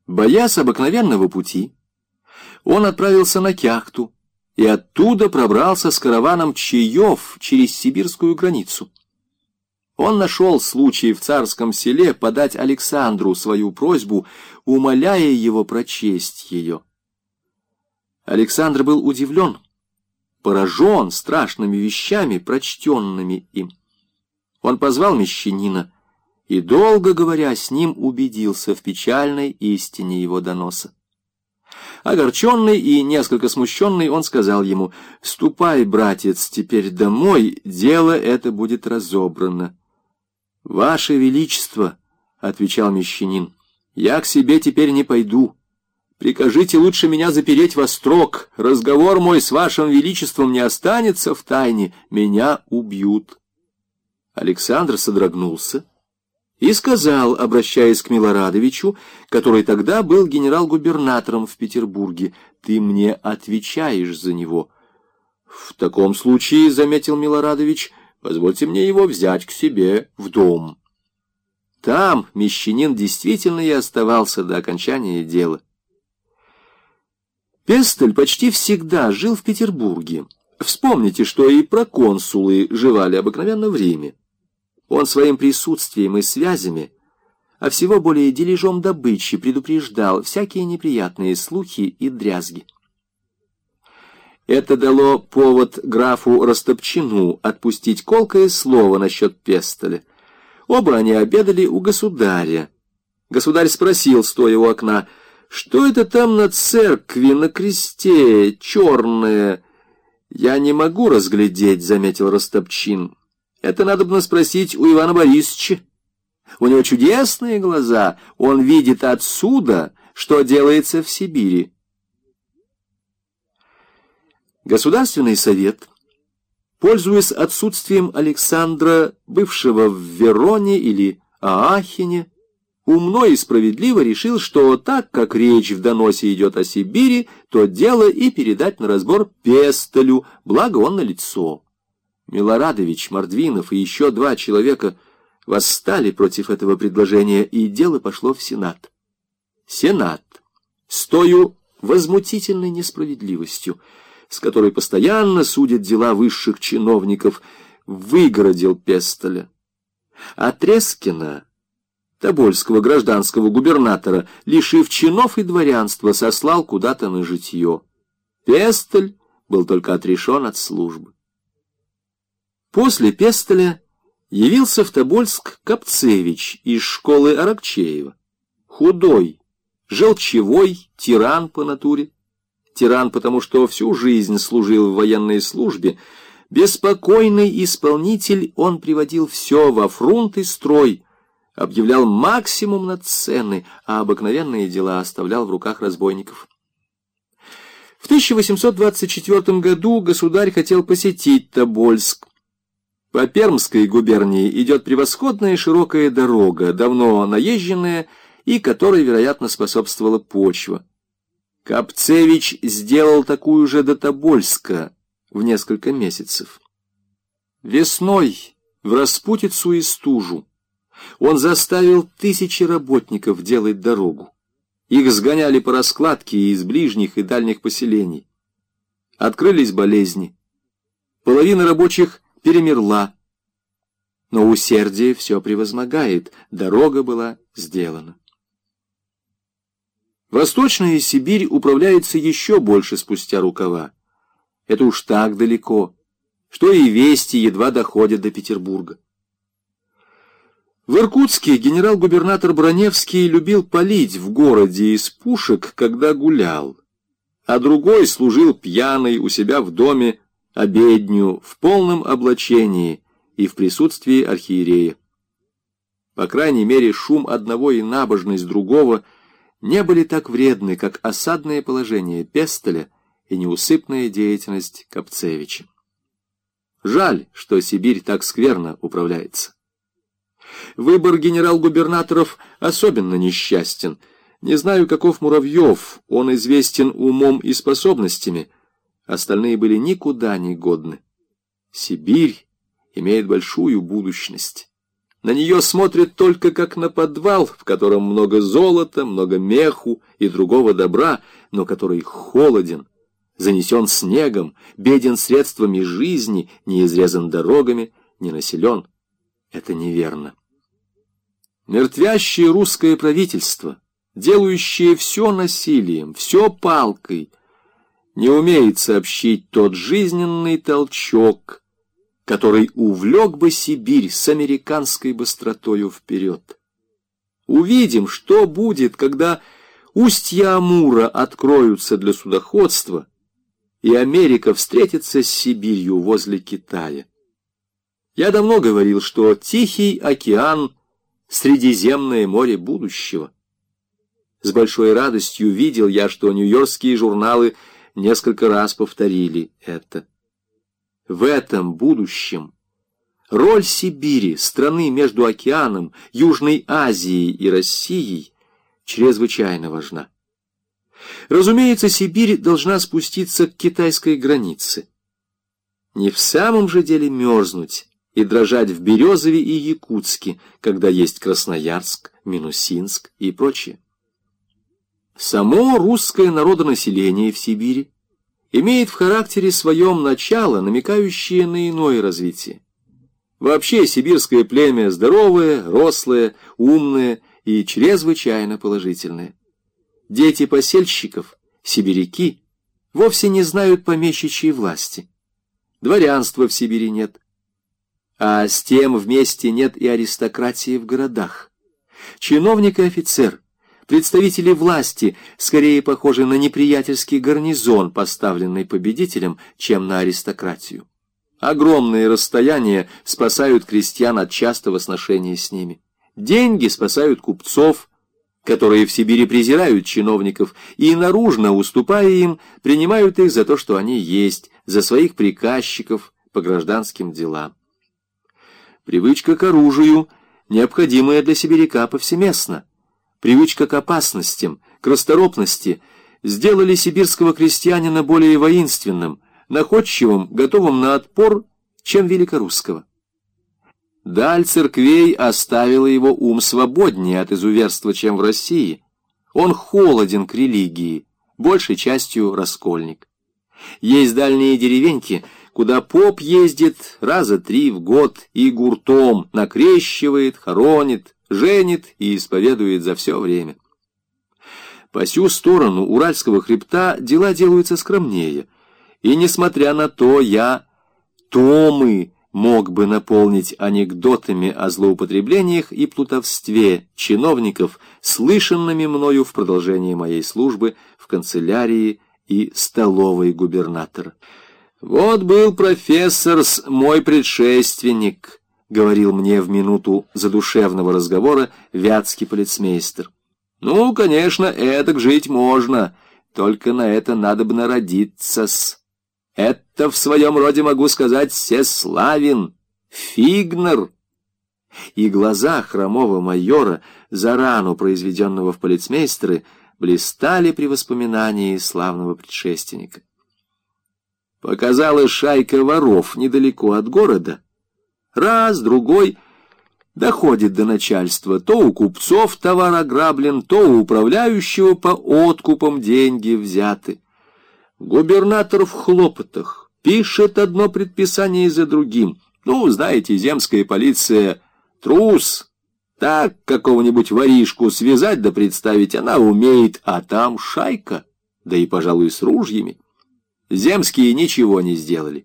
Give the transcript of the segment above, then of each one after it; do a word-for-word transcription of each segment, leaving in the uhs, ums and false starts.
Боясь обыкновенного пути, он отправился на Кяхту и оттуда пробрался с караваном чаев через сибирскую границу. Он нашел случай в Царском Селе подать Александру свою просьбу, умоляя его прочесть ее. Александр был удивлен, поражен страшными вещами, прочтенными им. Он позвал мещанина и, долго говоря с ним, убедился в печальной истине его доноса. Огорченный и несколько смущенный, он сказал ему: «Ступай, братец, теперь домой, дело это будет разобрано». «Ваше Величество», — отвечал мещанин, — «я к себе теперь не пойду. Прикажите лучше меня запереть во строк. Разговор мой с вашим Величеством не останется в тайне, меня убьют». Александр содрогнулся и сказал, обращаясь к Милорадовичу, который тогда был генерал-губернатором в Петербурге: «Ты мне отвечаешь за него». «В таком случае, — заметил Милорадович, — позвольте мне его взять к себе в дом». Там мещанин действительно и оставался до окончания дела. Пестель почти всегда жил в Петербурге. Вспомните, что и проконсулы живали обыкновенно в Риме. Он своим присутствием и связями, а всего более дележом добычи, предупреждал всякие неприятные слухи и дрязги. Это дало повод графу Растопчину отпустить колкое слово насчет Пестеля. Оба они обедали у государя. Государь спросил, стоя у окна: «Что это там на церкви, на кресте, черное?» «Я не могу разглядеть», — заметил Растопчин. «Это надобно спросить у Ивана Борисовича. У него чудесные глаза, он видит отсюда, что делается в Сибири». Государственный совет, пользуясь отсутствием Александра, бывшего в Вероне или Аахене, умно и справедливо решил, что так как речь в доносе идет о Сибири, то дело и передать на разбор Пестелю, благо он налицо. Милорадович, Мордвинов и еще два человека восстали против этого предложения, и дело пошло в Сенат. Сенат, с тою возмутительной несправедливостью, с которой постоянно судят дела высших чиновников, выгородил Пестеля. А Трескина, тобольского гражданского губернатора, лишив чинов и дворянства, сослал куда-то на житье. Пестель был только отрешен от службы. После Пестеля явился в Тобольск Капцевич из школы Аракчеева. Худой, желчевой, тиран по натуре. Тиран, потому что всю жизнь служил в военной службе. Беспокойный исполнитель, он приводил все во фрунт и строй, объявлял максимум над цены, а обыкновенные дела оставлял в руках разбойников. В тысяча восемьсот двадцать четвёртом году государь хотел посетить Тобольск. По Пермской губернии идет превосходная широкая дорога, давно наезженная, и которой, вероятно, способствовала почва. Капцевич сделал такую же до Тобольска в несколько месяцев. Весной, в распутицу и стужу, он заставил тысячи работников делать дорогу. Их сгоняли по раскладке из ближних и дальних поселений. Открылись болезни. Половина рабочих перемерла. Но усердие все превозмогает. Дорога была сделана. Восточная Сибирь управляется еще больше спустя рукава. Это уж так далеко, что и вести едва доходят до Петербурга. В Иркутске генерал-губернатор Броневский любил палить в городе из пушек, когда гулял, а другой служил пьяный у себя в доме обедню в полном облачении и в присутствии архиерея. По крайней мере, шум одного и набожность другого не были так вредны, как осадное положение Пестеля и неусыпная деятельность Капцевича. Жаль, что Сибирь так скверно управляется. Выбор генерал-губернаторов особенно несчастен. Не знаю, каков Муравьев, он известен умом и способностями, остальные были никуда не годны. Сибирь имеет большую будущность. На нее смотрят только как на подвал, в котором много золота, много меху и другого добра, но который холоден, занесен снегом, беден средствами жизни, не изрезан дорогами, не населен. Это неверно. Мертвящее русское правительство, делающее все насилием, все палкой, не умеет сообщить тот жизненный толчок, который увлек бы Сибирь с американской быстротою вперед. Увидим, что будет, когда устья Амура откроются для судоходства, и Америка встретится с Сибирью возле Китая. Я давно говорил, что Тихий океан — Средиземное море будущего. С большой радостью видел я, что нью-йоркские журналы несколько раз повторили это. В этом будущем роль Сибири, страны между океаном, Южной Азией и Россией, чрезвычайно важна. Разумеется, Сибирь должна спуститься к китайской границе. Не в самом же деле мерзнуть и дрожать в Березове и Якутске, когда есть Красноярск, Минусинск и прочее. Само русское народонаселение в Сибири имеет в характере своем начало, намекающее на иное развитие. Вообще сибирское племя здоровое, рослое, умное и чрезвычайно положительное. Дети посельщиков, сибиряки, вовсе не знают помещичьей власти. Дворянства в Сибири нет. А с тем вместе нет и аристократии в городах. Чиновник и офицер, представители власти скорее похожи на неприятельский гарнизон, поставленный победителем, чем на аристократию. Огромные расстояния спасают крестьян от частого сношения с ними. Деньги спасают купцов, которые в Сибири презирают чиновников и, наружно уступая им, принимают их за то, что они есть, за своих приказчиков по гражданским делам. Привычка к оружию, необходимая для сибиряка повсеместно. Привычка к опасностям, к расторопности сделали сибирского крестьянина более воинственным, находчивым, готовым на отпор, чем великорусского. Даль церквей оставила его ум свободнее от изуверства, чем в России. Он холоден к религии, большей частью раскольник. Есть дальние деревеньки, куда поп ездит раза три в год и гуртом накрещивает, хоронит, женит и исповедует за все время. По сю сторону Уральского хребта дела делаются скромнее, и, несмотря на то, я томы мог бы наполнить анекдотами о злоупотреблениях и плутовстве чиновников, слышанными мною в продолжении моей службы в канцелярии и столовой губернатора. «Вот был профессор-с мой предшественник», — говорил мне в минуту задушевного разговора вятский полицмейстер. «Ну, конечно, эдак жить можно, только на это надобно родиться-с. Это в своем роде, могу сказать, Сеславин, Фигнер». И глаза хромого майора, за рану произведенного в полицмейстеры, блистали при воспоминании славного предшественника. Показалась шайка воров недалеко от города. Раз, другой доходит до начальства. То у купцов товар ограблен, то у управляющего по откупам деньги взяты. Губернатор в хлопотах, пишет одно предписание за другим. Ну, знаете, земская полиция — трус. Так какого-нибудь воришку связать да представить она умеет, а там шайка, да и, пожалуй, с ружьями. Земские ничего не сделали.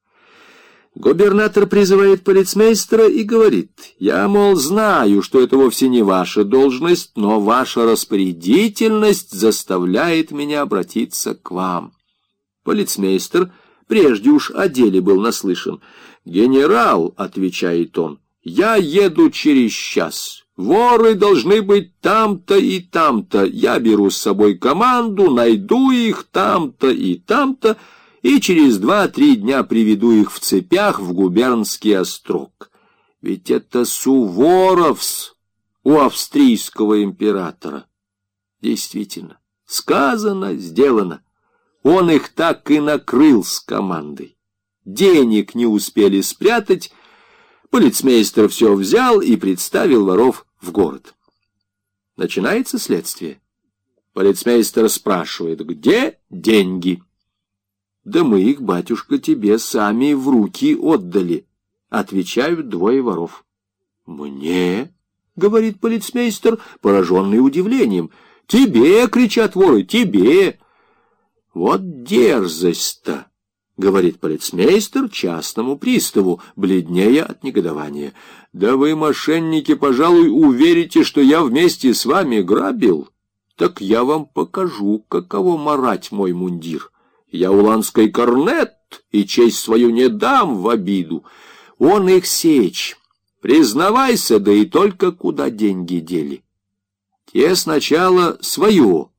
Губернатор призывает полицмейстера и говорит: «Я, мол, знаю, что это вовсе не ваша должность, но ваша распорядительность заставляет меня обратиться к вам». Полицмейстер прежде уж о деле был наслышан. «Генерал», — отвечает он, — «я еду через час. Воры должны быть там-то и там-то. Я беру с собой команду, найду их там-то и там-то, и через два-три дня приведу их в цепях в губернский острог». Ведь это Суворовс у австрийского императора. Действительно, сказано, сделано. Он их так и накрыл с командой. Денег не успели спрятать, Полицмейстер все взял и представил воров в город. Начинается следствие. Полицмейстер спрашивает: где деньги? Да мы их, батюшка, тебе сами в руки отдали, отвечают двое воров. Мне? Говорит полицмейстер, пораженный удивлением. Тебе, кричат воры, тебе. Вот дерзость-то, говорит полицмейстер частному приставу, бледнее от негодования. Да вы, мошенники, пожалуй, уверите, что я вместе с вами грабил? Так я вам покажу, каково марать мой мундир. Я уланский корнет, и честь свою не дам в обиду. Он их сечь. Признавайся, да и только куда деньги дели. Те сначала свое